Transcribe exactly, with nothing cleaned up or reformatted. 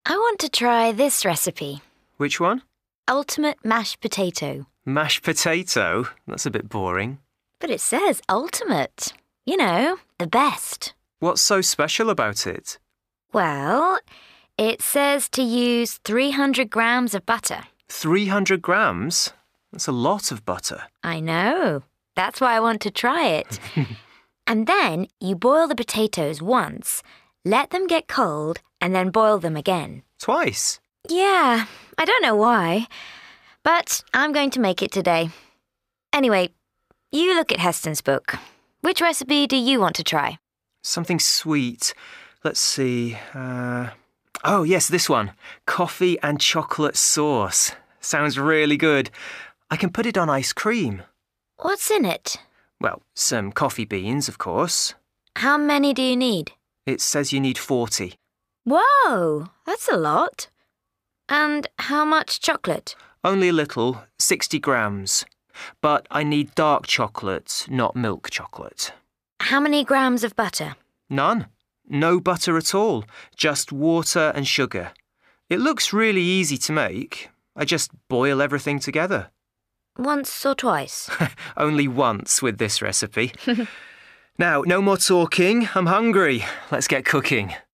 I want to try this recipe. Which one? Ultimate mashed potato. Mashed potato? That's a bit boring. But it says ultimate. You know, the best. What's so special about it? Well, it says to use three hundred grams of butter. three hundred grams? That's a lot of butter. I know. That's why I want to try it. And then you boil the potatoes once, let them get cold, and then boil them again. Twice? Yeah, I don't know why. But I'm going to make it today. Anyway, you look at Heston's book. Which recipe do you want to try? Something sweet. Let's see. Uh... Oh, yes, this one. Coffee and chocolate sauce. Sounds really good. I can put it on ice cream. What's in it? Well, some coffee beans, of course. How many do you need? It says you need forty. Whoa, that's a lot. And how much chocolate? Only a little, sixty grams. But I need dark chocolate, not milk chocolate. How many grams of butter? None. No butter at all. Just water and sugar. It looks really easy to make. I just boil everything together. Once or twice? Only once with this recipe. Now, no more talking. I'm hungry. Let's get cooking.